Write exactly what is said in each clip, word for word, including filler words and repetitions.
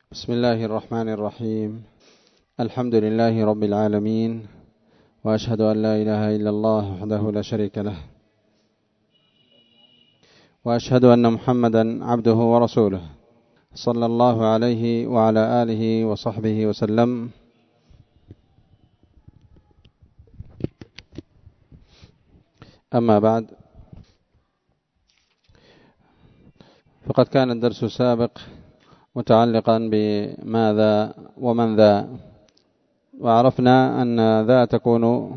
بسم الله الرحمن الرحيم. الحمد لله رب العالمين، وأشهد أن لا إله إلا الله وحده لا شريك له، وأشهد أن محمدا عبده ورسوله، صلى الله عليه وعلى آله وصحبه وسلم. أما بعد، فقد كان الدرس السابق متعلقا بماذا ومن ذا، وعرفنا أن ذا تكون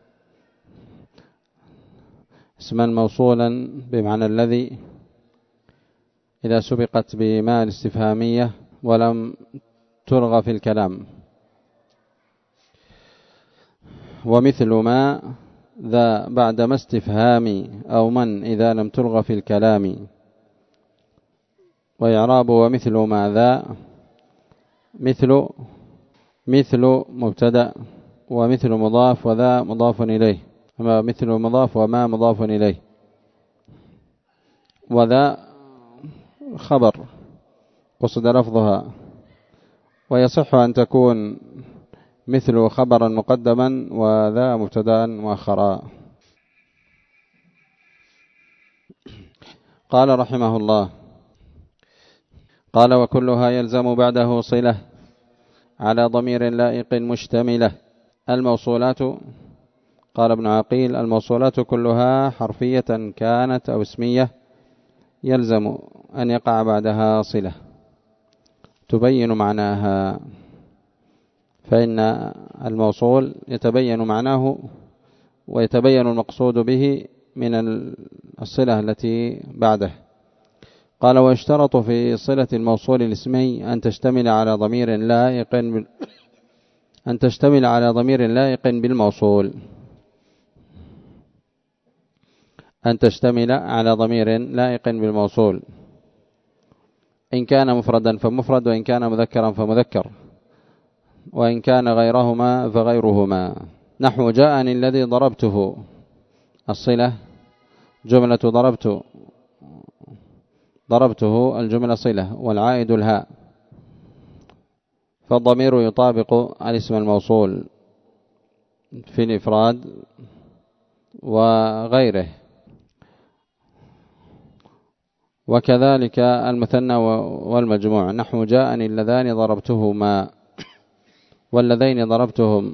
اسما موصولا بمعنى الذي إذا سبقت بما الاستفهامية ولم تلغى في الكلام، ومثل ما ذا بعد ما استفهامي أو من إذا لم تلغى في الكلام. وإعراب ومثل ما ذا مثل مثل مبتدأ، ومثل مضاف، وذا مضاف إليه، أما مثل مضاف وما مضاف إليه، وذا خبر قصد لفظها، ويصح أن تكون مثل خبرا مقدما وذا مبتدأ مؤخرا. قال رحمه الله: قال: وكلها يلزم بعده صلة على ضمير لائق مشتملة. الموصولات، قال ابن عقيل: الموصولات كلها حرفية كانت أو اسمية يلزم أن يقع بعدها صلة تبين معناها، فإن الموصول يتبين معناه ويتبين المقصود به من الصلة التي بعده. قال: ويشترط في صلة الموصول الاسمي أن تشتمل على ضمير لائق أن تشتمل على ضمير لائق بالموصول أن تشتمل على ضمير لائق بالموصول إن كان مفردا فمفرد، وإن كان مذكرا فمذكر، وإن كان غيرهما فغيرهما. نحو: جاءني الذي ضربته. الصلة جملة ضربت ضربته الجملة صلة، والعائد الهاء، فالضمير يطابق الاسم الموصول في الإفراد وغيره، وكذلك المثنى والمجموع. نحو: جاءني اللذان ضربتهما، واللذين ضربتهم.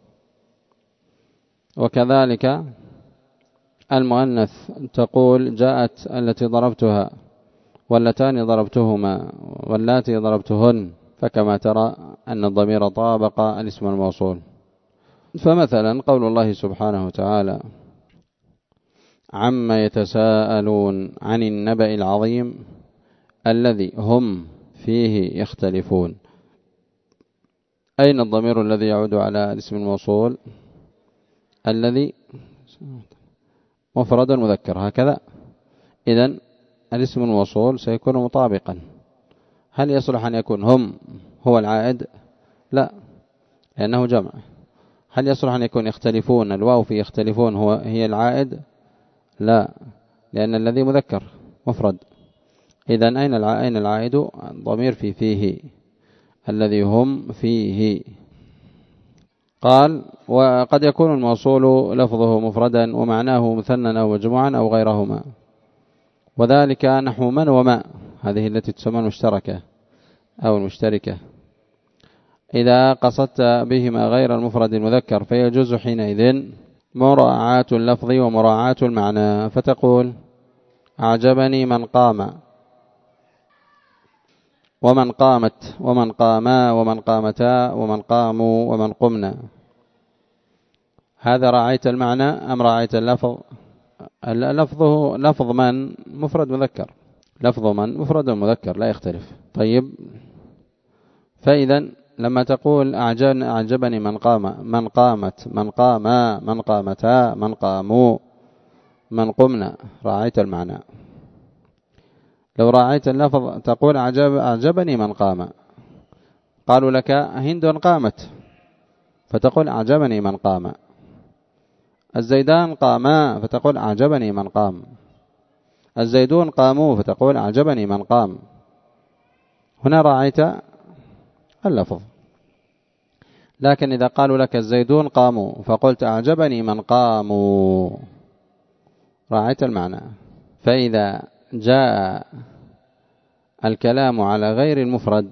وكذلك المؤنث تقول: جاءت التي ضربتها، واللتان ضربتهما، واللاتي ضربتهن. فكما ترى أن الضمير طابق الاسم الموصول. فمثلا قول الله سبحانه وتعالى: عما يتساءلون عن النبأ العظيم الذي هم فيه يختلفون. أين الضمير الذي يعود على الاسم الموصول؟ الذي مفرد مذكر، هكذا. إذن الاسم الموصول سيكون مطابقا. هل يصلح أن يكون هم هو العائد؟ لا، لأنه جمع. هل يصلح أن يكون يختلفون، الواو في يختلفون هو هي العائد؟ لا، لأن الذي مذكر مفرد. إذن أين أين العائد؟ ضمير في فيه، الذي هم فيه. قال: وقد يكون الموصول لفظه مفردا ومعناه مثنى أو مجموعا أو غيرهما، وذلك نحو من وما، هذه التي تسمى المشتركة أو المشتركة، إذا قصدت بهما غير المفرد المذكر، فيجوز حينئذ مراعاة اللفظ ومراعاة المعنى، فتقول: أعجبني من قام، ومن قامت، ومن قاما، ومن قامتا، ومن قاموا، ومن قمنا. هذا راعيت المعنى أم راعيت اللفظ؟ لفظه لفظ من مفرد مذكر، لفظ من مفرد مذكر لا يختلف. طيب، فإذا لما تقول أعجبني من قام، من قامت، من قاما، من قامتا، من قاموا، من قمنا، راعيت المعنى. لو راعيت اللفظ تقول أعجب أعجبني من قام، قالوا لك هند قامت، فتقول أعجبني من قام. الزيدان قاما، فتقول أعجبني من قام. الزيدون قاموا، فتقول أعجبني من قام. هنا راعيت اللفظ. لكن إذا قالوا لك الزيدون قاموا فقلت أعجبني من قاموا راعيت المعنى. فإذا جاء الكلام على غير المفرد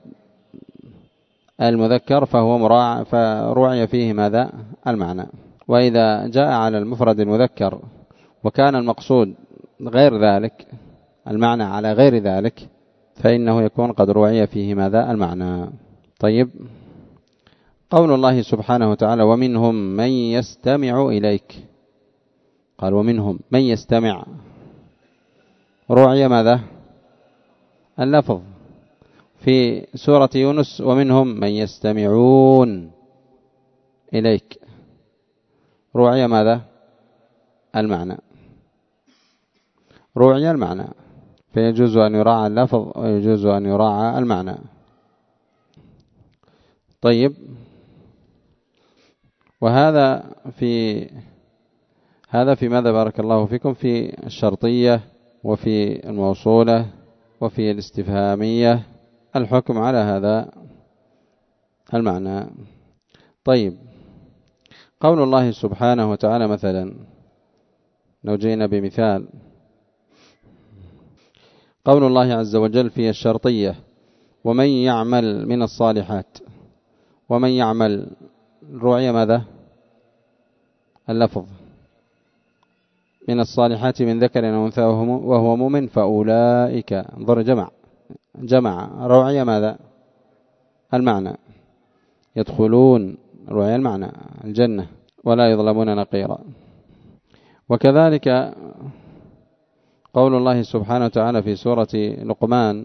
المذكر فهو مراع فروعي فيه ماذا؟ المعنى. وإذا جاء على المفرد المذكر وكان المقصود غير ذلك المعنى على غير ذلك فإنه يكون قد روعي فيه ماذا؟ المعنى. طيب، قول الله سبحانه وتعالى ومنهم من يستمع إليك، قال ومنهم من يستمع، روعي ماذا؟ اللفظ. في سورة يونس ومنهم من يستمعون إليك، روعي ماذا؟ المعنى، روعي المعنى. فيجوز أن يراعى اللفظ ويجوز أن يراعى المعنى. طيب، وهذا في هذا في ماذا بارك الله فيكم؟ في الشرطية وفي الموصولة وفي الاستفهامية الحكم على هذا المعنى. طيب، قول الله سبحانه وتعالى مثلا لو جينا بمثال، قول الله عز وجل في الشرطية ومن يعمل من الصالحات، ومن يعمل روعي ماذا؟ اللفظ. من الصالحات من ذكر أو أنثى وهو مؤمن فأولئك، انظر جمع جمع روعي ماذا؟ المعنى، يدخلون روعي المعنى الجنة ولا يظلمون نقيرا. وكذلك قول الله سبحانه وتعالى في سورة لقمان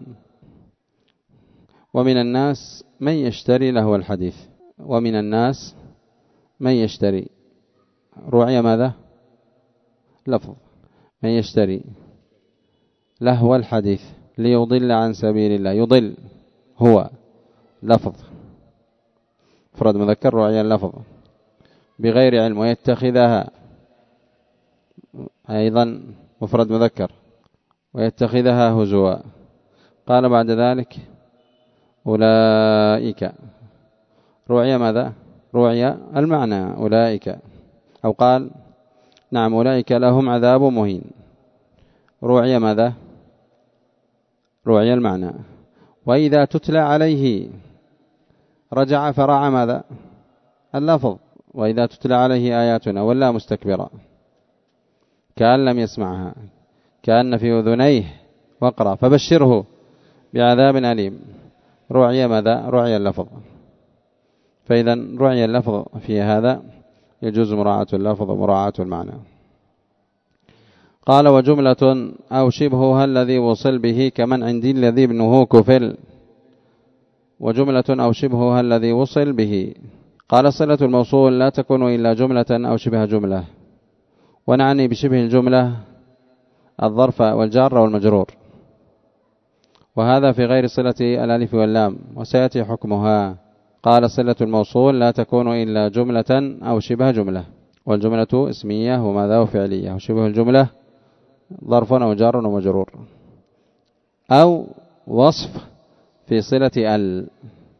ومن الناس من يشتري لهو الحديث، ومن الناس من يشتري روعي ماذا؟ لفظ. من يشتري لهو الحديث ليضل عن سبيل الله، يضل هو لفظ فرد مذكر روعي اللفظ بغير علم، ويتخذها أيضا مفرد مذكر ويتخذها هزوا. قال بعد ذلك أولئك، روعي ماذا؟ روعي المعنى أولئك. أو قال نعم أولئك لهم عذاب مهين، روعي ماذا؟ روعي المعنى. وإذا تتلى عليه رجع فراعى ماذا؟ اللفظ. وإذا تتلى عليه آياتنا ولا مستكبرا كأن لم يسمعها كأن في أذنيه وقرا فبشره بعذاب أليم، روعي ماذا؟ روعي اللفظ. فإذا روعي اللفظ في هذا يجوز مراعاة اللفظ ومراعاة المعنى. قال وجملة أو شبهها الذي وصل به كمن عندي الذي ابنه كفل، وجملة أو شبهها الذي وصل به. قال صلة الموصول لا تكون إلا جملة أو شبه جملة، ونعني بشبه الجملة الظرف والجار والمجرور، وهذا في غير صلة الألف واللام وسيأتي حكمها. قال صلة الموصول لا تكون إلا جملة أو شبه جملة، والجملة اسمية وماذا وفعلية، وشبه الجملة ظرف أو جار ومجرور أو وصف في صلة ال.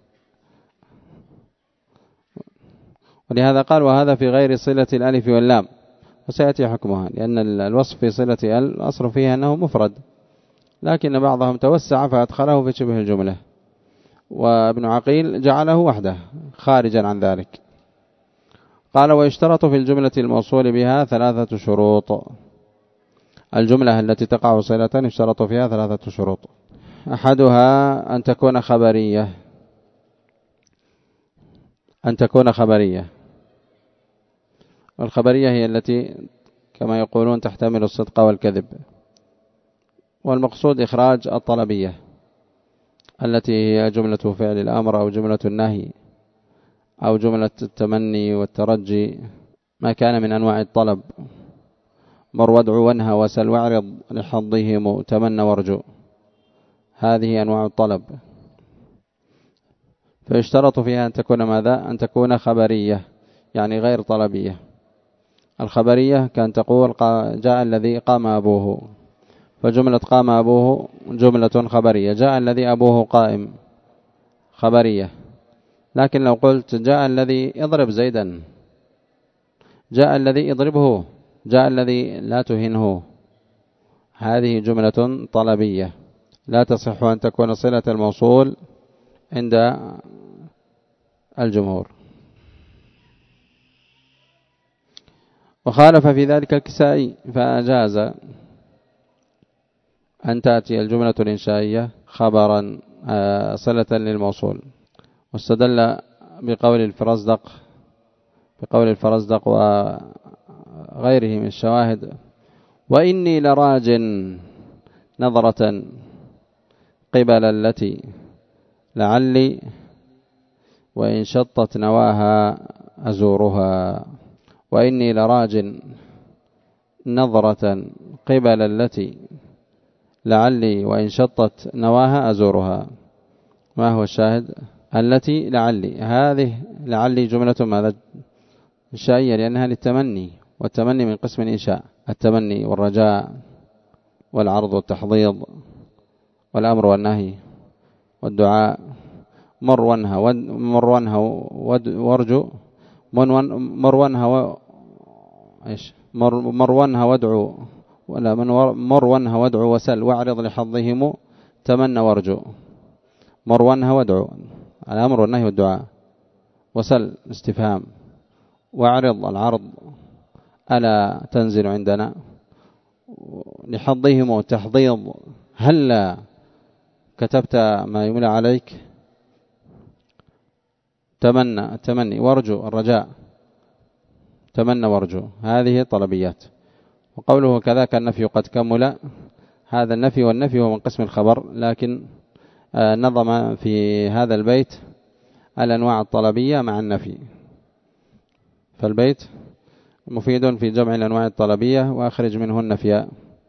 ولهذا قال وهذا في غير صلة الألف واللام وسيأتي حكمها، لأن الوصف في صلة ال الأصل فيها أنه مفرد، لكن بعضهم توسع فأدخله في شبه الجملة، وابن عقيل جعله وحده خارجا عن ذلك. قال ويشترط في الجملة الموصول بها ثلاثة شروط. الجملة التي تقع صلة يشترط فيها ثلاثة شروط. أحدها أن تكون خبرية، أن تكون خبرية والخبرية هي التي كما يقولون تحتمل الصدق والكذب، والمقصود إخراج الطلبية التي هي جملة فعل الأمر أو جملة النهي أو جملة التمني والترجي، ما كان من أنواع الطلب. مر وادع وانهى وسل واعرض لحظهم تمنى وارجو، هذه أنواع الطلب. فيشترط فيها أن تكون ماذا؟ أن تكون خبرية يعني غير طلبية. الخبرية كان تقول جاء الذي قام أبوه، فجملة قام أبوه جملة خبرية. جاء الذي أبوه قائم خبرية. لكن لو قلت جاء الذي يضرب زيدا، جاء الذي يضربه، جاء الذي لا تهنه، هذه جملة طلبية لا تصح أن تكون صلة الموصول عند الجمهور. وخالف في ذلك الكسائي فأجاز أن تأتي الجملة الإنشائية خبرا صلة للموصول، واستدل بقول الفرزدق بقول الفرزدق وغيره من الشواهد: وإني لراج نظرة قبل التي لعلي وإن شطت نواها أزورها. وإني لراج نظرة قبل التي لعلي وإن شطت نواها أزورها. ما هو الشاهد؟ التي لعلي، هذه لعلي جملة ماذا؟ إنشائية، لأنها للتمني، والتمني من قسم الإنشاء: التمني والرجاء والعرض والتحضيض والأمر والنهي والدعاء. مر وانهى مر وانهى وارجو مر وانهى ايش مر مر وانهى وادعو ولا من مر وانهى وادعو وسل واعرض لحظهم تمنى وارجو. مر وانهى وادعو الأمر والنهي والدعاء، وسل استفهام، واعرض العرض ألا تنزل عندنا، لحظهم تحضيض هلا كتبت ما يملى عليك، تمنى التمني، وارجو الرجاء، تمنى وارجو. هذه طلبيات. وقوله كذاك النفي قد كمل، هذا النفي والنفي هو من قسم الخبر، لكن نظم في هذا البيت الأنواع الطلبية مع النفي، فالبيت مفيد في جمع الأنواع الطلبية وأخرج منه النفي.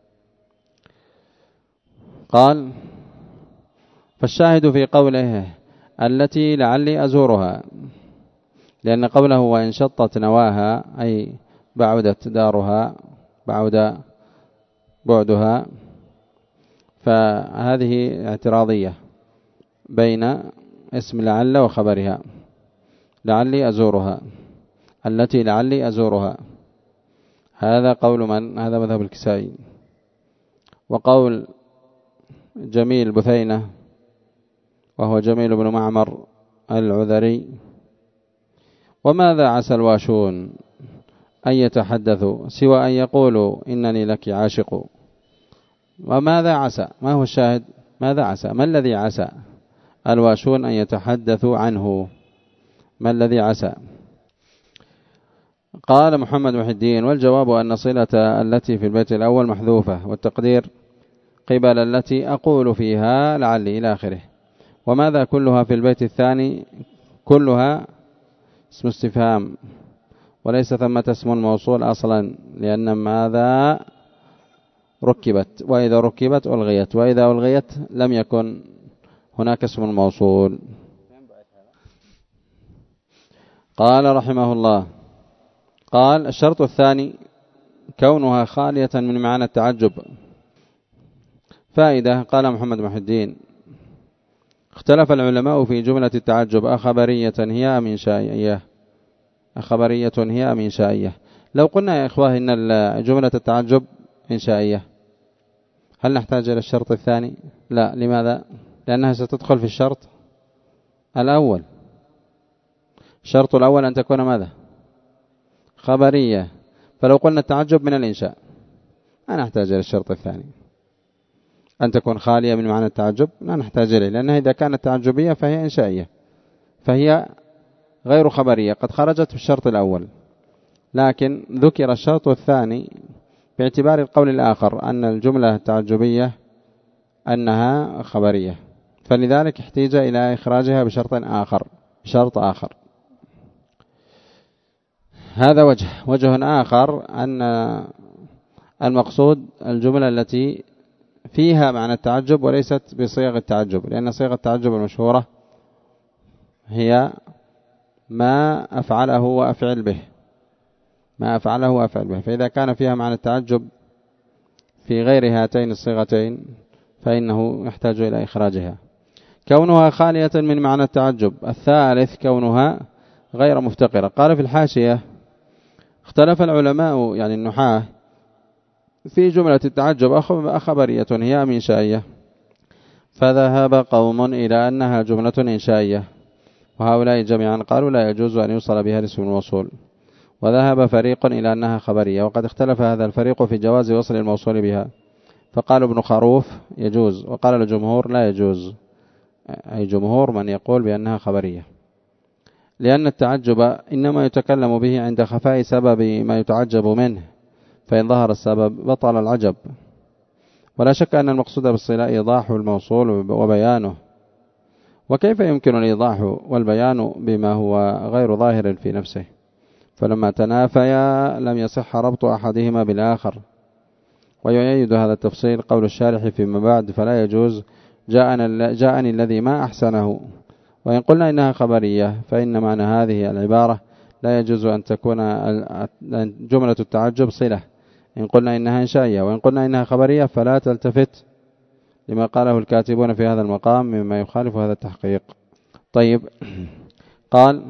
قال: فالشاهد في قوله التي لعلي أزورها، لأن قوله وإن شطت نواها أي بعدت دارها، بعد بعدها، فهذه اعتراضية بين اسم لعل وخبرها. لعلي أزورها، التي لعلي أزورها، هذا قول من؟ هذا مذهب الكسائي. وقول جميل بثينة وهو جميل بن معمر العذري: وماذا عسى الواشون أن يتحدثوا سوى أن يقولوا إنني لك عاشق. وماذا عسى؟ ما هو الشاهد؟ ماذا عسى؟ ما الذي عسى الواشون أن يتحدثوا عنه؟ ما الذي عسى؟ قال محمد محي الدين: والجواب أن صلة التي في البيت الأول محذوفة، والتقدير قبل التي أقول فيها لعلي إلى آخره. وماذا كلها في البيت الثاني كلها اسم استفهام، وليس ثمة اسم موصول أصلا، لأن ماذا ركبت، وإذا ركبت ألغيت، وإذا ألغيت لم يكن هناك اسم موصول. قال رحمه الله: قال: الشرط الثاني كونها خالية من معنى التعجب. فائدة. قال محمد محي الدين: اختلف العلماء في جملة التعجب أخبرية هي أم إنشائية؟ أخبرية هي أم إنشائية؟ لو قلنا يا إخوة إن جملة التعجب إنشائية، هل نحتاج إلى الشرط الثاني؟ لا. لماذا؟ لأنها ستدخل في الشرط الأول. الشرط الأول أن تكون ماذا؟ خبرية. فلو قلنا التعجب من الإنشاء لا نحتاج إلى الشرط الثاني. أن تكون خالية من معنى التعجب لا نحتاج إليه، لأنها إذا كانت تعجبية فهي إنشائية، فهي غير خبرية، قد خرجت في الشرط الأول. لكن ذكر الشرط الثاني باعتبار القول الآخر أن الجملة التعجبية أنها خبرية، فلذلك احتاج إلى إخراجها بشرط آخر بشرط آخر. هذا وجه. وجه آخر أن المقصود الجملة التي فيها معنى التعجب وليست بصيغ التعجب، لأن صيغ التعجب المشهورة هي ما أفعله وأفعل به، ما أفعله وأفعل به. فإذا كان فيها معنى التعجب في غير هاتين الصيغتين فإنه يحتاج إلى إخراجها. كونها خالية من معنى التعجب. الثالث كونها غير مفتقرة. قال في الحاشية: اختلف العلماء يعني النحاة في جملة التعجب أخبرية هي أم إنشائية؟ فذهب قوم إلى أنها جملة إنشائية، وهؤلاء جميعا قالوا لا يجوز أن يوصل بها الاسم الموصول. وذهب فريق إلى أنها خبرية، وقد اختلف هذا الفريق في جواز وصل الموصول بها، فقال ابن خروف يجوز، وقال الجمهور لا يجوز، أي جمهور من يقول بأنها خبرية، لأن التعجب إنما يتكلم به عند خفاء سبب ما يتعجب منه، فإن ظهر السبب بطل العجب. ولا شك أن المقصود بالصلة إيضاح الموصول وبيانه، وكيف يمكن الإيضاح والبيان بما هو غير ظاهر في نفسه؟ فلما تنافيا لم يصح ربط أحدهما بالآخر. ويؤيد هذا التفصيل قول الشارح فيما بعد: فلا يجوز جاءني, جاءني الذي ما أحسنه. وإن قلنا إنها خبرية فإن معنى هذه العبارة لا يجوز أن تكون جملة التعجب صلة إن قلنا إنها إنشائية، وإن قلنا إنها خبرية فلا تلتفت لما قاله الكاتبون في هذا المقام مما يخالف هذا التحقيق. طيب، قال: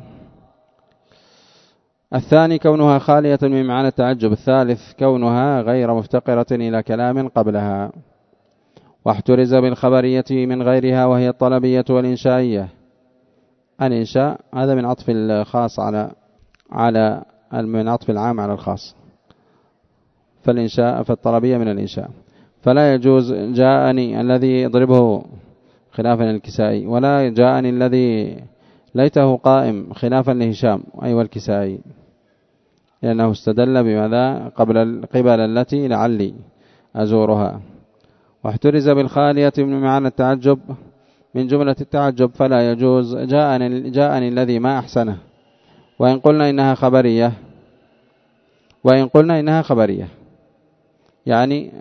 الثاني كونها خالية من معنى التعجب. الثالث كونها غير مفتقرة إلى كلام قبلها. واحترز بالخبرية من غيرها وهي الطلبية والإنشائية. الإنشاء هذا من عطف الخاص على على من عطف العام على الخاص، فالإنشاء فالطلبية من الإنشاء. فلا يجوز جاءني الذي يضربه خلافا للكسائي، ولا جاءني الذي ليته قائم خلافا لهشام أي والكسائي، لأنه استدل بماذا قبل قبل التي لعلي أزورها. واحترز بالخالية من معنى التعجب من جملة التعجب، فلا يجوز جاءني, جاءني الذي ما أحسنه. وإن قلنا إنها خبرية وإن قلنا إنها خبرية يعني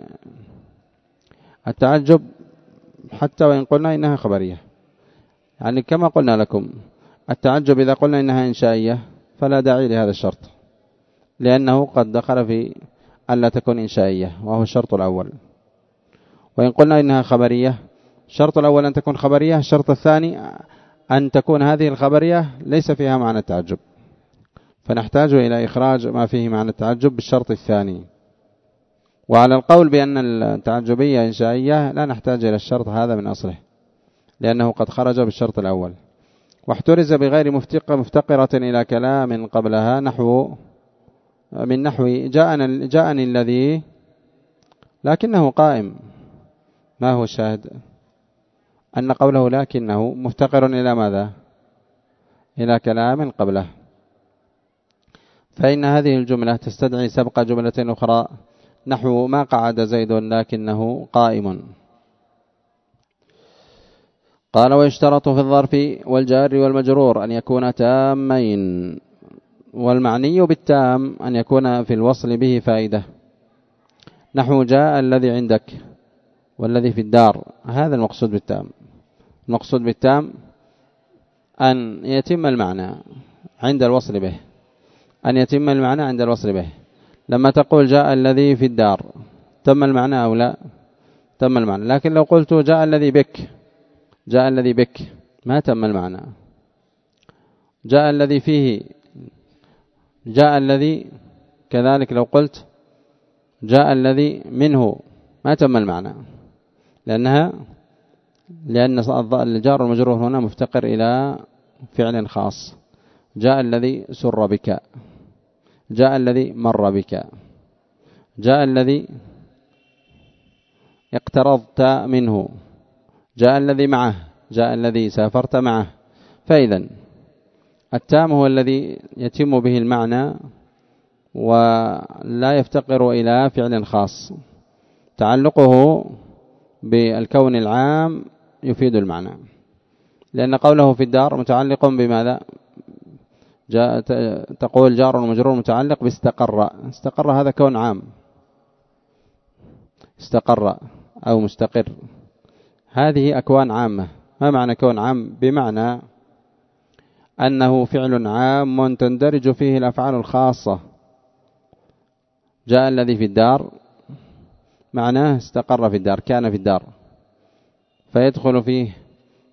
التعجب حتى وإن قلنا إنها خبرية، يعني كما قلنا لكم التعجب إذا قلنا إنها إنشائية فلا داعي لهذا الشرط، لأنه قد دخل في ألا تكون إنشائية وهو الشرط الأول. وإن قلنا إنها خبرية، الشرط الأول أن تكون خبرية، الشرط الثاني أن تكون هذه الخبرية ليس فيها معنى التعجب، فنحتاج إلى إخراج ما فيه معنى التعجب بالشرط الثاني. وعلى القول بأن التعجبية إنشائية لا نحتاج إلى الشرط هذا من أصله، لأنه قد خرج بالشرط الأول. واحترز بغير مفتقرة إلى كلام قبلها، نحو من نحو جاءني, جاءني الذي لكنه قائم. ما هو الشاهد؟ أن قوله لكنه مفتقر إلى ماذا؟ إلى كلام قبله، فإن هذه الجملة تستدعي سبق جملة أخرى نحو ما قعد زيد لكنه قائم. قال: ويشترط في الظرف والجار والمجرور أن يكون تامين، والمعني بالتام أن يكون في الوصل به فائدة، نحو جاء الذي عندك والذي في الدار. هذا المقصود بالتام. المقصود بالتام أن يتم المعنى عند الوصل به، أن يتم المعنى عند الوصل به. لما تقول جاء الذي في الدار تم المعنى أو لا؟ تم المعنى. لكن لو قلت جاء الذي بك، جاء الذي بك ما تم المعنى. جاء الذي فيه، جاء الذي كذلك لو قلت جاء الذي منه ما تم المعنى، لأنها لأن الجار والمجرور هنا مفتقر إلى فعل خاص. جاء الذي سر بك، جاء الذي مر بك، جاء الذي اقترضت منه، جاء الذي معه، جاء الذي سافرت معه. فإذا التام هو الذي يتم به المعنى ولا يفتقر إلى فعل خاص، تعلقه بالكون العام يفيد المعنى، لأن قوله في الدار متعلق بماذا؟ جاء تقول جار ومجرور متعلق باستقر. استقر هذا كون عام، استقر أو مستقر، هذه أكوان عامة. ما معنى كون عام؟ بمعنى أنه فعل عام تندرج فيه الأفعال الخاصة. جاء الذي في الدار معناه استقر في الدار، كان في الدار، فيدخل فيه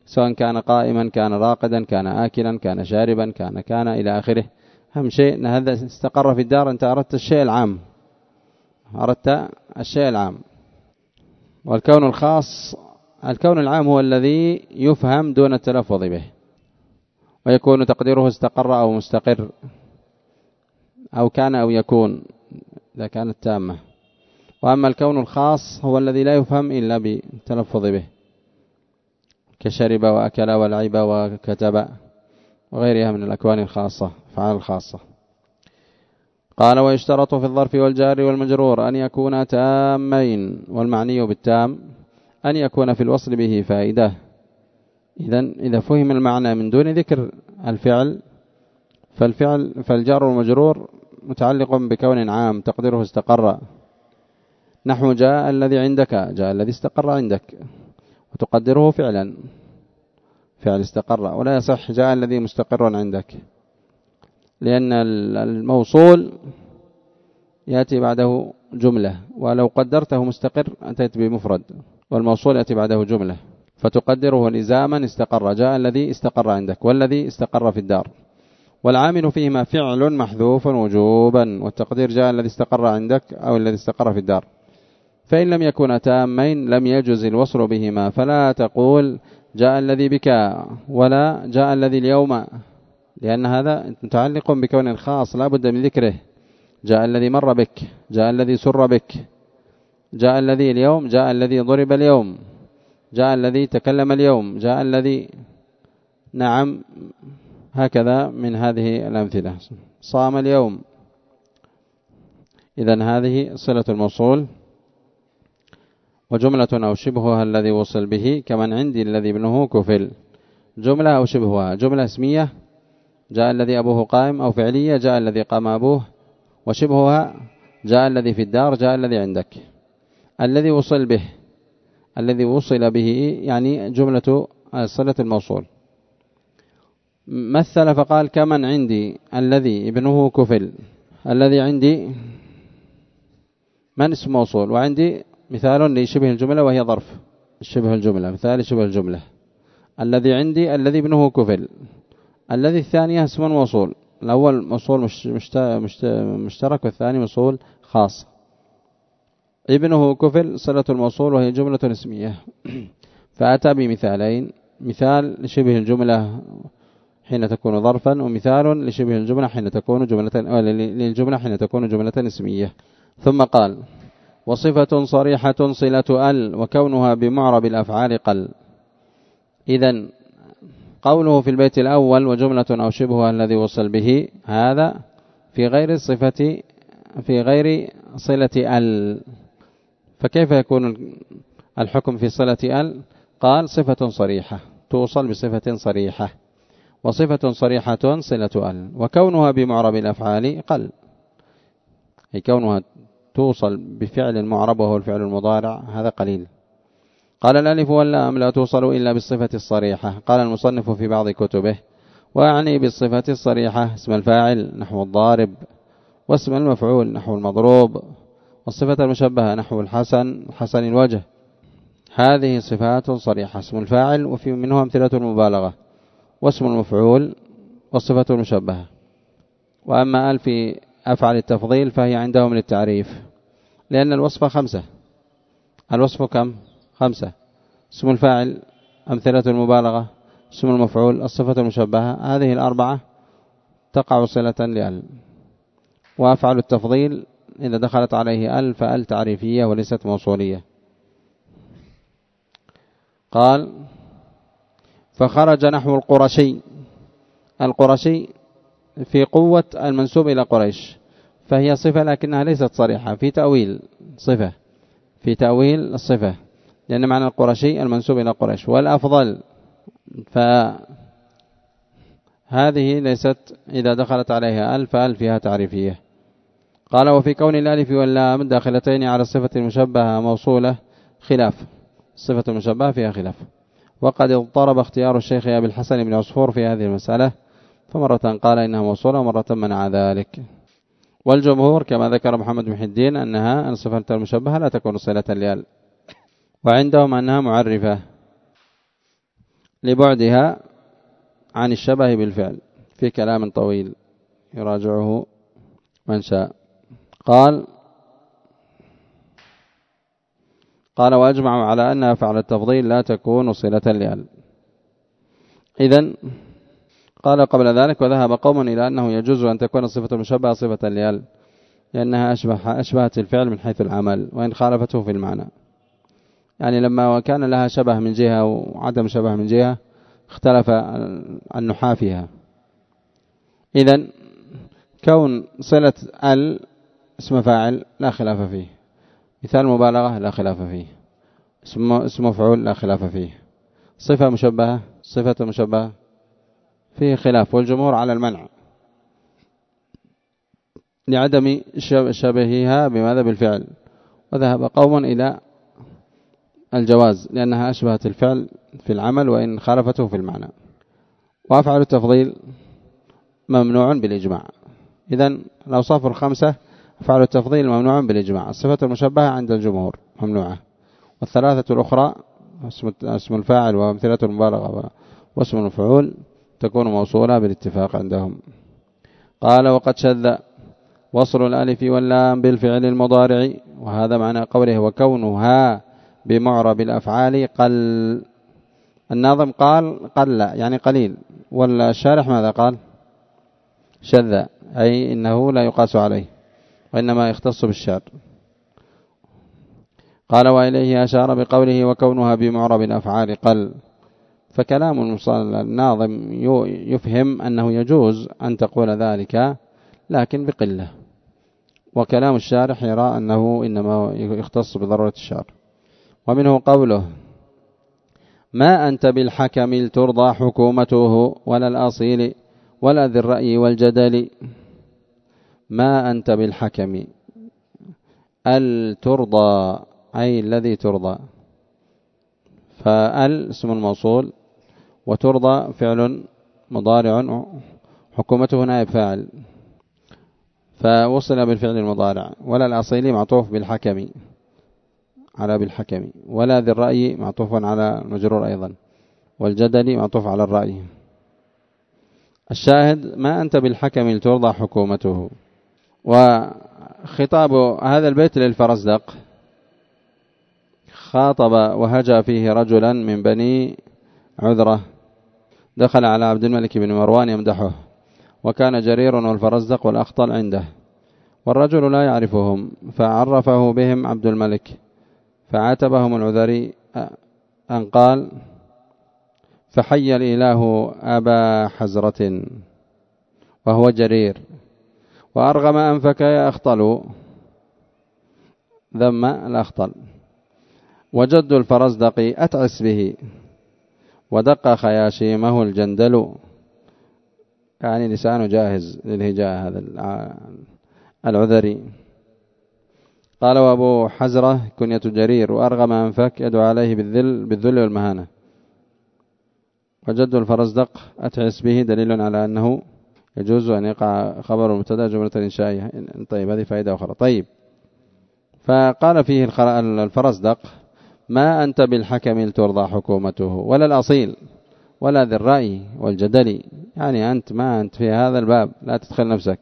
سواء كان قائما كان راقدا كان آكلا كان شاربا كان كان إلى آخره. أهم شيء أن هذا استقر في الدار. أنت أردت الشيء العام، أردت الشيء العام. والكون الخاص، الكون العام هو الذي يفهم دون التلفظ به، ويكون تقديره استقر أو مستقر أو كان أو يكون إذا كانت تامة. وأما الكون الخاص هو الذي لا يفهم إلا بالتلفظ به، كشرب وأكل ولعب وكتب وغيرها من الأكوان الخاصة، فعال الخاصة. قال: ويشترط في الظرف والجار والمجرور أن يكونا تامين، والمعني بالتام أن يكون في الوصل به فائدة. إذن إذا فهم المعنى من دون ذكر الفعل فالفعل فالجار والمجرور متعلق بكون عام تقديره استقر، نحو جاء الذي عندك، جاء الذي استقر عندك، وتقدره فعلا، فعل استقر. ولا يصح جاء الذي مستقر عندك، لأن الموصول يأتي بعده جملة، ولو قدرته مستقر أتيت بمفرد، والموصول يأتي بعده جملة، فتقدره لزاما استقر، جاء الذي استقر عندك والذي استقر في الدار. والعامل فيهما فعل محذوف وجوبا، والتقدير جاء الذي استقر عندك أو الذي استقر في الدار. فإن لم يكن تامين لم يجوز الوصل بهما، فلا تقول جاء الذي بك ولا جاء الذي اليوم، لأن هذا متعلق بكون خاص لا بد من ذكره. جاء الذي مر بك، جاء الذي سر بك، جاء الذي اليوم، جاء الذي ضرب اليوم، جاء الذي تكلم اليوم، جاء الذي نعم، هكذا من هذه الأمثلة، صام اليوم. إذن هذه صلة الموصول. وجملة أو شبهها الذي وصل به، كمن عندي الذي ابنه كفل، جملة أو شبهها، جملة اسمية جاء الذي أبوه قائم، أو فعلية جاء الذي قام أبوه، وشبهها جاء الذي في الدار، جاء الذي عندك. الذي وصل به، الذي وصل به يعني جملة صلة الموصول. مثل فقال: كمن عندي الذي ابنه كفل. الذي عندي من اسم موصول، وعندي مثال لشبه الجملة وهي ظرف شبه الجملة، مثال شبه الجملة. الذي عندي الذي ابنه كفل. الذي الثانية اسم موصول، الأول موصول مشترك والثاني موصول خاص. ابنه كفل صلة الموصول وهي جملة اسمية. فأتى بمثالين، مثال لشبه الجملة حين تكون ظرفا، ومثال لشبه الجملة حين تكون جملة للجملة حين تكون جملة اسمية. ثم قال: وصفة صريحة صلة ال، وكونها بمعرب الأفعال قل. إذن قوله في البيت الأول وجملة أو شبهها الذي وصل به، هذا في غير الصفة، في غير صلة ال. فكيف يكون الحكم في صلة ال؟ قال: صفة صريحة توصل بصفة صريحة، وصفة صريحة صلة ال، وكونها بمعرب الأفعال قل، أي كونها توصل بفعل معرب وهو الفعل المضارع، هذا قليل. قال: الألف واللام لا توصل إلا بالصفة الصريحة. قال المصنف في بعض كتبه: وأعني بالصفة الصريحة اسم الفاعل نحو الضارب، واسم المفعول نحو المضروب، والصفة المشبهة نحو الحسن حسن الوجه. هذه صفات صريحة: اسم الفاعل، وفي منها أمثلة المبالغة، واسم المفعول، والصفة المشبهة. وأما أل في أفعل التفضيل فهي عندهم للتعريف، لأن الوصف خمسة. الوصف كم؟ خمسة: اسم الفاعل، أمثلة المبالغة، اسم المفعول، الصفة المشبهة. هذه الأربعة تقع صلة لأل. وأفعل التفضيل إذا دخلت عليه أل فأل تعريفية وليست موصولية. قال: فخرج نحو القرشي. القرشي في قوة المنسوب إلى قريش، فهي صفة لكنها ليست صريحة، في تأويل صفة، في تأويل الصفة، لأن معنى القرشي المنسوب إلى قريش. والأفضل فهذه ليست إذا دخلت عليها أل فأل فيها تعريفية. قال: وفي كون الألف واللام داخلتين على الصفة المشبهة موصولة خلاف، الصفة المشبهة فيها خلاف. وقد اضطرب اختيار الشيخ أبي الحسن بن عصفور في هذه المسألة، فمرة قال إنها موصولة ومرة منع ذلك. والجمهور كما ذكر محمد بن حدين أنها الصفة المشبهة لا تكون صلة لأل، وعندهم أنها معرفة، لبعدها عن الشبه بالفعل في كلام طويل يراجعه من شاء. قال قال وأجمعوا على أن أفعال التفضيل لا تكون صلة لأل. إذن قال قبل ذلك وذهب قوم إلى أنه يجوز أن تكون الصفة المشبهة صفة لأل لأنها أشبه أشبهت الفعل من حيث العمل وإن خالفته في المعنى. يعني لما كان لها شبه من جهة وعدم شبه من جهة اختلف النحاة فيها. إذن كون صلة ال اسم فاعل لا خلاف فيه، مثال مبالغة لا خلاف فيه، اسم اسم مفعول لا خلاف فيه، صفة مشبهة صفة مشبهة فيه خلاف، والجمهور على المنع لعدم شبهها بماذا بالفعل، وذهب قوم إلى الجواز لأنها أشبهت الفعل في العمل وإن خالفته في المعنى. وأفعل التفضيل ممنوع بالإجماع. إذن الأوصاف الخمسة أفعل التفضيل ممنوع بالإجماع. الصفة المشبهة عند الجمهور ممنوعة، والثلاثة الأخرى اسم الفاعل وأمثلة المبالغة واسم المفعول تكون موصولة بالاتفاق عندهم. قال وقد شذ وصل الألف واللام بالفعل المضارع، وهذا معنى قوله وكونها بمعرب الأفعال قل. الناظم قال قل يعني قليل، والشارح ماذا قال؟ شذ، أي إنه لا يقاس عليه وإنما يختص بالشعر. قال وإليه أشار بقوله وكونها بمعرب الأفعال قل. فكلام الناظم يفهم أنه يجوز أن تقول ذلك لكن بقلة، وكلام الشارح يرى أنه إنما يختص بضرورة الشعر. ومنه قوله ما أنت بالحكم ترضى حكومته ولا الأصيل ولا ذي الرأي والجدل. ما أنت بالحكم الترضى أي الذي ترضى، فال اسم الموصول وترضى فعل مضارع حكومته نائب فاعل فوصل بالفعل المضارع. ولا الأصيل معطوف بالحكم على بالحكم، ولا ذي الرأي معطوف على المجرور أيضا، والجدل معطوف على الرأي. الشاهد ما أنت بالحكم ترضى حكومته. وخطاب هذا البيت للفرزدق خاطب وهجى فيه رجلا من بني عذرة دخل على عبد الملك بن مروان يمدحه، وكان جرير والفرزدق والأخطل عنده، والرجل لا يعرفهم، فعرفه بهم عبد الملك، فعاتبهم العذري أن قال فحي الإله أبا حزرة وهو جرير، وأرغم أنفك يا أخطل، ذم الأخطل، وجد الفرزدق أتعس به، ودق خياشيمه الجندل. يعني لسانه جاهز للهجاء هذا العذري. قال وأبو حزرة كنية جرير، وأرغم أنفك يدعو عليه بالذل بالذل والمهانة. وجد الفرزدق أتعس به دليل على أنه يجوز أن يقع خبر المبتدا جملة إنشائية. طيب هذه فائدة أخرى. طيب فقال فيه الفرزدق ما أنت بالحكم ترضى حكومته ولا الأصيل ولا ذي الرأي والجدل، يعني أنت ما أنت في هذا الباب، لا تدخل نفسك.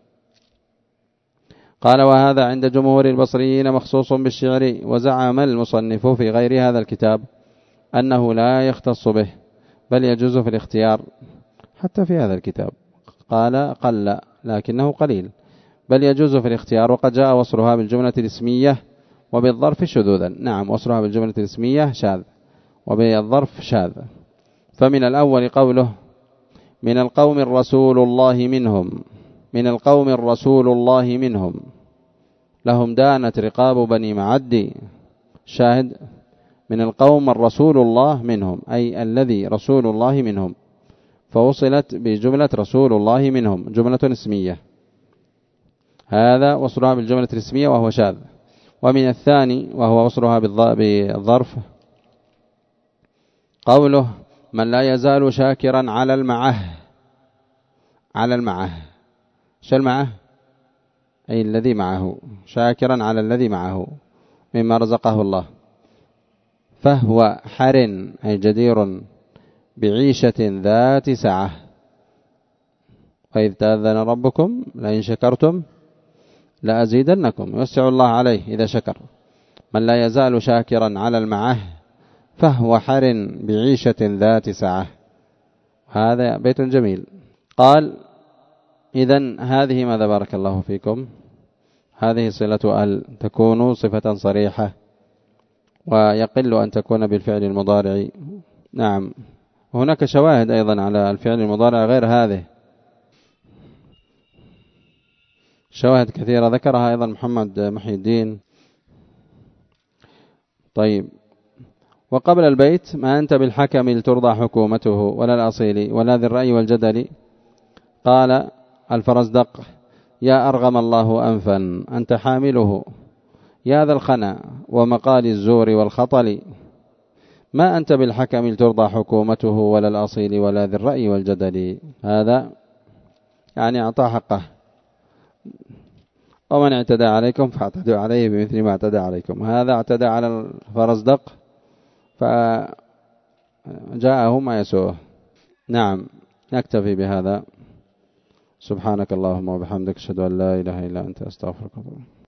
قال وهذا عند جمهور البصريين مخصوص بالشعر، وزعم المصنف في غير هذا الكتاب أنه لا يختص به بل يجوز في الاختيار. حتى في هذا الكتاب قال قل لكنه قليل، بل يجوز في الاختيار. وقد جاء وصلها بالجملة الاسمية وبالظرف شذوذا. نعم وصلها بالجملة الاسمية شاذ وبالظرف شاذ. فمن الأول قوله من القوم الرسول الله منهم، من القوم الرسول الله منهم لهم دانت رقاب بني معدي. شاهد من القوم الرسول الله منهم أي الذي رسول الله منهم، فوصلت بجملة رسول الله منهم جملة اسمية، هذا وصلها بالجملة الاسمية وهو شاذ. ومن الثاني وهو وصلها بالظرف قوله من لا يزال شاكرا على المعه. على المعه شو المعه؟ أي الذي معه، شاكرا على الذي معه مما رزقه الله، فهو حر أي جدير بعيشة ذات سعة. وإذ تأذن ربكم لئن شكرتم لأزيدنكم، يوسع الله عليه إذا شكر. من لا يزال شاكرا على المعه فهو حر بعيشة ذات سعة. هذا بيت جميل. قال إذن هذه ماذا بارك الله فيكم؟ هذه صلة ال تكون صفة صريحة، ويقل أن تكون بالفعل المضارع. نعم، وهناك شواهد أيضا على الفعل المضارع غير هذه، شواهد كثيرة ذكرها أيضا محمد محي الدين. طيب، وقبل البيت: ما أنت بالحكم لترضى حكومته ولا الأصيل ولا ذي الرأي والجدل. قال الفرزدق: يا أرغم الله أنفا أنت حامله، يا ذا الخنا ومقال الزور والخطل. ما أنت بالحكم لترضى حكومته ولا الأصيل ولا ذي الرأي والجدل. هذا يعني أعطى حقه. ومن اعتدى عليكم فاعتدوا عليه بمثل ما اعتدى عليكم. هذا اعتدى على الفرزدق فجاءه ما يسوءه. نعم، نكتفي بهذا. سبحانك اللهم وبحمدك، أشهد أن لا إله إلا أنت، أستغفرك.